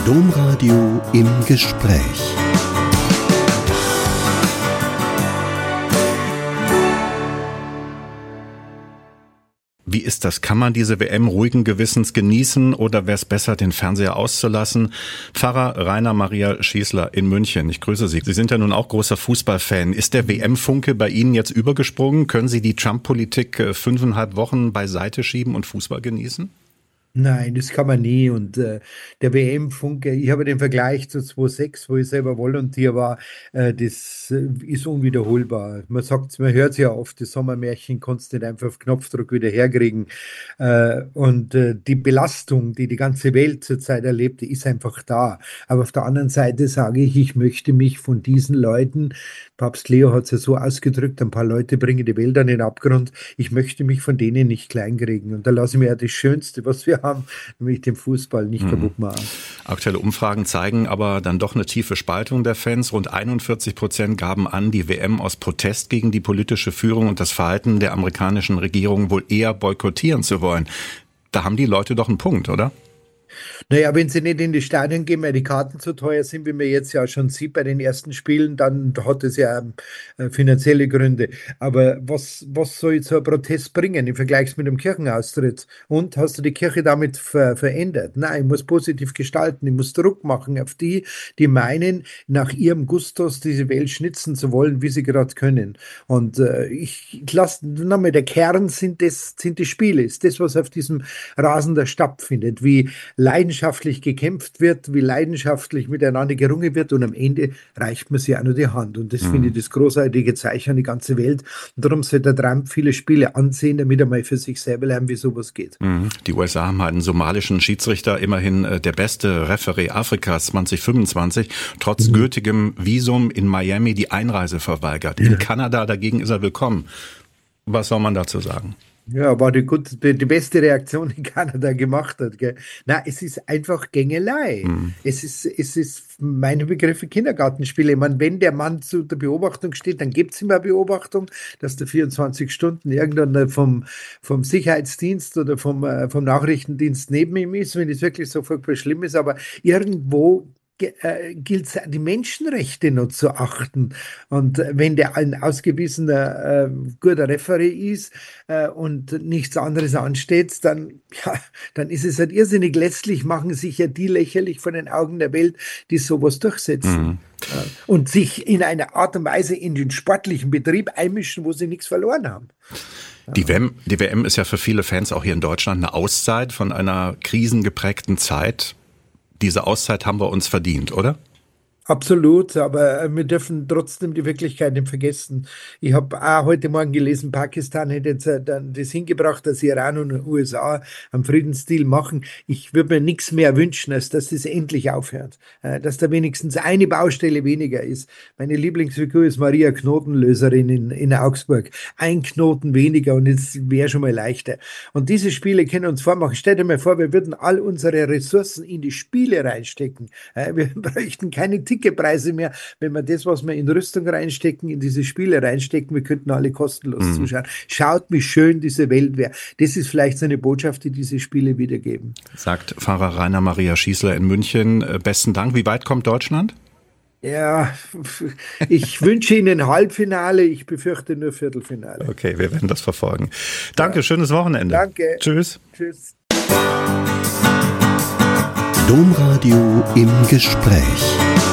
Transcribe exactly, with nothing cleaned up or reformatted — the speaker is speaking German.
Domradio im Gespräch. Wie ist das? Kann man diese W M ruhigen Gewissens genießen oder wäre es besser, den Fernseher auszulassen? Pfarrer Rainer Maria Schießler in München, ich grüße Sie. Sie sind ja nun auch großer Fußballfan. Ist der W M-Funke bei Ihnen jetzt übergesprungen? Können Sie die Trump-Politik fünfeinhalb Wochen beiseite schieben und Fußball genießen? Nein, das kann man nie. Und äh, der W M-Funke, ich habe den Vergleich zu zweitausendsechs, wo ich selber Volontier war, äh, das äh, ist unwiederholbar. Man sagt, man hört es ja oft, das Sommermärchen kannst du nicht einfach auf Knopfdruck wieder herkriegen. Äh, und äh, die Belastung, die die ganze Welt zurzeit erlebt, die ist einfach da. Aber auf der anderen Seite sage ich, ich möchte mich von diesen Leuten, Papst Leo hat es ja so ausgedrückt, ein paar Leute bringen die Welt an den Abgrund, ich möchte mich von denen nicht kleinkriegen. Und da lasse ich mir ja das Schönste, was wir haben, nämlich den Fußball nicht mhm. kaputt machen. Aktuelle Umfragen zeigen aber dann doch eine tiefe Spaltung der Fans. Rund einundvierzig Prozent gaben an, die W M aus Protest gegen die politische Führung und das Verhalten der amerikanischen Regierung wohl eher boykottieren zu wollen. Da haben die Leute doch einen Punkt, oder? Naja, wenn sie nicht in die Stadien gehen, weil die Karten zu teuer sind, wie man jetzt ja schon sieht bei den ersten Spielen, dann hat es ja äh, finanzielle Gründe. Aber was, was soll jetzt so ein Protest bringen im Vergleich mit dem Kirchenaustritt? Und hast du die Kirche damit ver verändert? Nein, ich muss positiv gestalten, ich muss Druck machen auf die, die meinen, nach ihrem Gustus diese Welt schnitzen zu wollen, wie sie gerade können. Und äh, ich, ich lasse nochmal, der Kern sind, das, sind die Spiele, ist das, was auf diesem Rasen da stattfindet, wie leidenschaftlich gekämpft wird, wie leidenschaftlich miteinander gerungen wird und am Ende reicht man sich auch nur die Hand. Und das mhm. finde ich das großartige Zeichen an die ganze Welt. Und darum sollte der Trump viele Spiele ansehen, damit er mal für sich selber lernen, wie sowas geht. Mhm. Die U S A haben einen somalischen Schiedsrichter, immerhin äh, der beste Referee Afrikas zwanzig fünfundzwanzig, trotz mhm. gültigem Visum in Miami die Einreise verweigert. Ja. In Kanada dagegen ist er willkommen. Was soll man dazu sagen? Ja, war die, gut, die, die beste Reaktion, die Kanada gemacht hat. Gell? Na, es ist einfach Gängelei. Mhm. Es ist, es ist meine Begriffe Kindergartenspiele. Ich meine, wenn der Mann zu der Beobachtung steht, dann gibt es immer Beobachtung, dass der vierundzwanzig Stunden irgendwann vom, vom Sicherheitsdienst oder vom, äh, vom Nachrichtendienst neben ihm ist, wenn es wirklich so furchtbar schlimm ist. Aber irgendwo Äh, gilt es, die Menschenrechte noch zu achten. Und wenn der ein ausgewiesener äh, guter Referee ist äh, und nichts anderes ansteht, dann, ja, dann ist es halt irrsinnig. Letztlich machen sich ja die lächerlich vor den Augen der Welt, die sowas durchsetzen. Mhm. Äh, und sich in einer Art und Weise in den sportlichen Betrieb einmischen, wo sie nichts verloren haben. Die W M, die W M ist ja für viele Fans auch hier in Deutschland eine Auszeit von einer krisengeprägten Zeit. Diese Auszeit haben wir uns verdient, oder? Absolut, aber wir dürfen trotzdem die Wirklichkeit nicht vergessen. Ich habe auch heute Morgen gelesen, Pakistan hätte jetzt dann das hingebracht, dass Iran und U S A einen Friedensdeal machen. Ich würde mir nichts mehr wünschen, als dass das endlich aufhört. Dass da wenigstens eine Baustelle weniger ist. Meine Lieblingsfigur ist Maria Knotenlöserin in, in Augsburg. Ein Knoten weniger und es wäre schon mal leichter. Und diese Spiele können uns vormachen. Stell dir mal vor, wir würden all unsere Ressourcen in die Spiele reinstecken. Wir bräuchten keine Ticketpreise mehr, wenn wir das, was wir in Rüstung reinstecken, in diese Spiele reinstecken, wir könnten alle kostenlos mhm. zuschauen. Schaut, wie schön diese Welt wäre. Das ist vielleicht so eine Botschaft, die diese Spiele wiedergeben. Sagt Pfarrer Rainer Maria Schießler in München. Besten Dank. Wie weit kommt Deutschland? Ja, ich wünsche Ihnen Halbfinale, ich befürchte nur Viertelfinale. Okay, wir werden das verfolgen. Danke, ja. Schönes Wochenende. Danke. Tschüss. Tschüss. Domradio im Gespräch.